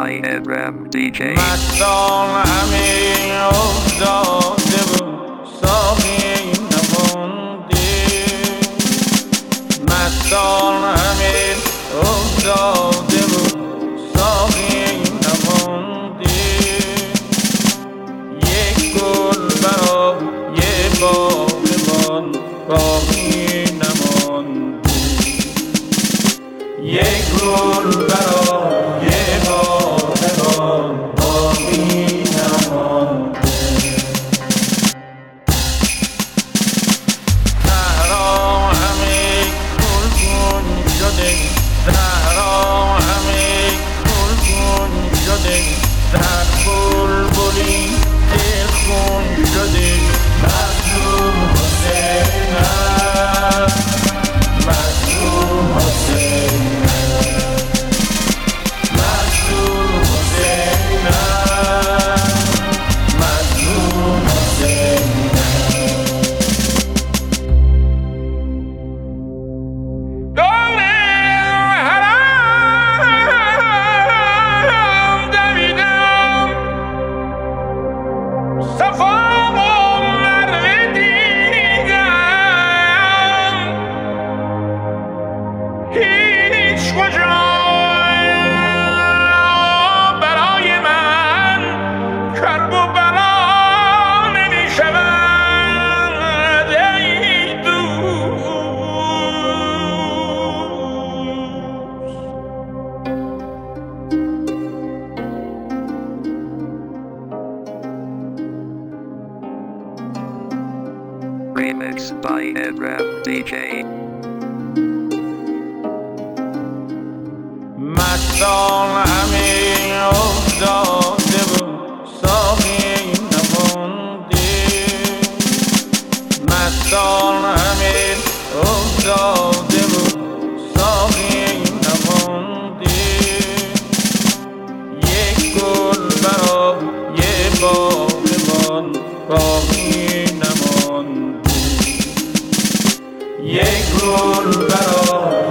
by Edram DJ. مستان همه افتاده بود ساقی نمانده، مستان همه افتاده بود ساقی نمانده، یک گل برای باغبان باقی نمانده، یک گل برای باغبان باقی نمانده. صحرا همه گلگون شده، صحرا همه گلگون شده، در بلبلی دلخون شده، مظلوم حسین است، مظلوم حسین است، مظلوم حسین است، مظلوم حسین است. دم حرم دویدم، صفا و مروه دیدم، هیچ کجا برای من کرب و بلا نمی شود ای دوست. Remix by Edram DJ. مستان همه افتاده بود ساقی نمانده، مستان همه افتاده بود ساقی نمانده، یک گل برای باغبان باقی نمانده، یک گل برای